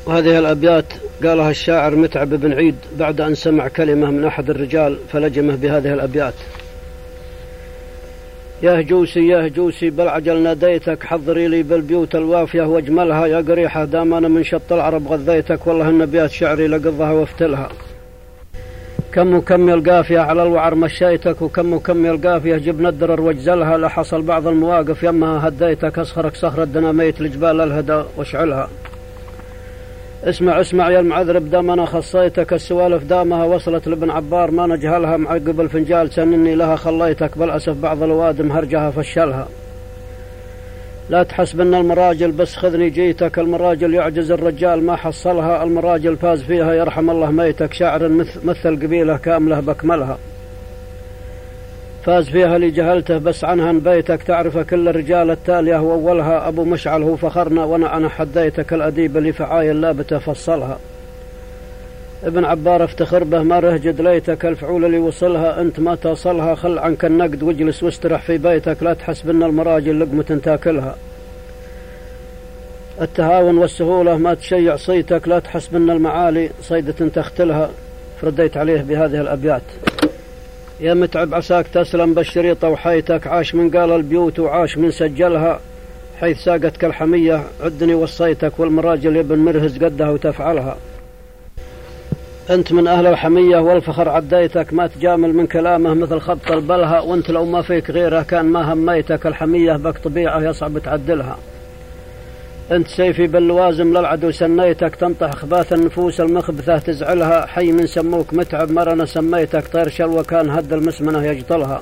وهذه الأبيات قالها الشاعر متعب بن عيد بعد أن سمع كلمة من أحد الرجال فلجمه بهذه الأبيات: يا هجوسي بل عجل ناديتك، حضري لي بالبيوت الوافية واجملها، يا قريحة دام أنا من شط العرب غذيتك، والله النبيات شعري لقضها وافتلها. كم القافية على الوعر مشيتك، وكم القافية جبن الدرر واجزلها، لحصل بعض المواقف يمها هديتك، أصخرك صخرة دناميت لجبال الهدى واشعلها. اسمع يا المعذرب دام أنا خصيتك، السوالف دامها وصلت لابن عبار ما نجهلها، معقب الفنجال سنني لها خليتك، بالأسف بعض الوادم هرجها فشلها. لا تحسب ان المراجل بس خذني جيتك، المراجل يعجز الرجال ما حصلها، المراجل فاز فيها يرحم الله ميتك، شاعر مثل قبيله كامله بكملها. فاز فيها اللي جهلته بس عنها نبيتك، تعرف كل الرجال التاليه واولها، ابو مشعل هو فخرنا وانا حديتك، الاديب اللي فعايل لابته فصلها. ابن عبار افتخر به ما رهجد ليتك، الفعول اللي وصلها انت ما تصلها، خل عنك النقد واجلس واسترح في بيتك، لا تحسب ان المراجل لقمة تاكلها. التهاون والسهولة ما تشيع صيتك، لا تحسب ان المعالي صيدة تختلها. فرديت عليه بهذه الأبيات: يا متعب عساك تسلم بالشريطة وحيتك، عاش من قال البيوت وعاش من سجلها، حيث ساقتك الحمية عدني وصيتك، والمراجل يبن مرهز قدها وتفعلها. أنت من أهل الحمية والفخر عديتك، ما تجامل من كلامه مثل خبط البلها، وأنت لو ما فيك غيره كان ما هميتك، الحمية بك طبيعة يصعب تعدلها. أنت سيفي باللوازم للعدو سنيتك، تنطح خباث النفوس المخبثة تزعلها، حي من سموك متعب مرنا سميتك، طير شلوى كان هد المسمنة يجطلها.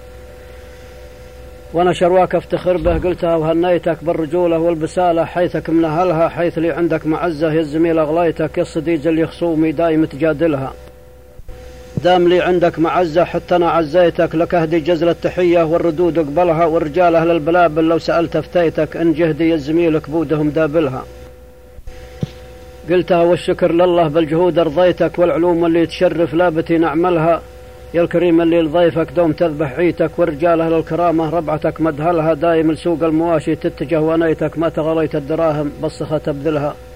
وانا شرواك افتخر به قلتها وهنيتك، بالرجولة والبسالة حيثك من أهلها، حيث لي عندك معزة يا الزميل أغليتك، يا الصديق اللي خصومي دايم تجادلها. دام لي عندك معزة حتى أنا عزيتك، لك أهدي جزل التحية والردود اقبلها، والرجال أهل البلابل لو سألت افتيتك، إن جهدي يا الزميل كبودهم دابلها. قلتها والشكر لله بالجهود ارضيتك، والعلوم اللي تشرف لابتي نعملها، يا الكريم اللي لضيفك دوم تذبح عيتك، والرجال أهل الكرامة ربعتك مدهلها، دايم لسوق المواشي تتجه ونيتك، ما تغليت الدراهم بصخة تبذلها.